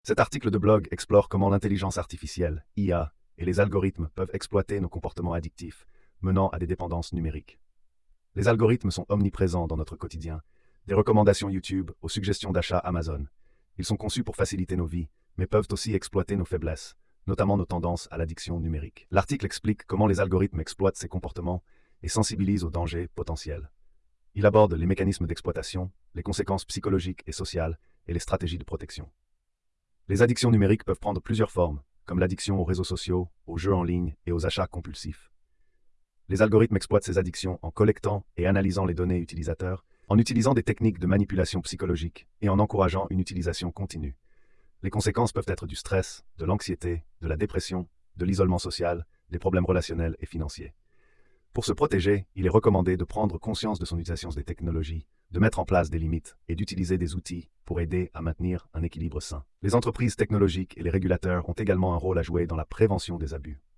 Cet article de blog explore comment l'intelligence artificielle, IA, et les algorithmes peuvent exploiter nos comportements addictifs, menant à des dépendances numériques. Les algorithmes sont omniprésents dans notre quotidien, des recommandations YouTube aux suggestions d'achat Amazon. Ils sont conçus pour faciliter nos vies, mais peuvent aussi exploiter nos faiblesses, notamment nos tendances à l'addiction numérique. L'article explique comment les algorithmes exploitent ces comportements et sensibilisent aux dangers potentiels. Il aborde les mécanismes d'exploitation, les conséquences psychologiques et sociales et les stratégies de protection. Les addictions numériques peuvent prendre plusieurs formes, comme l'addiction aux réseaux sociaux, aux jeux en ligne et aux achats compulsifs. Les algorithmes exploitent ces addictions en collectant et analysant les données utilisateurs, en utilisant des techniques de manipulation psychologique et en encourageant une utilisation continue. Les conséquences peuvent être du stress, de l'anxiété, de la dépression, de l'isolement social, des problèmes relationnels et financiers. Pour se protéger, il est recommandé de prendre conscience de son utilisation des technologies, de mettre en place des limites et d'utiliser des outils pour aider à maintenir un équilibre sain. Les entreprises technologiques et les régulateurs ont également un rôle à jouer dans la prévention des abus.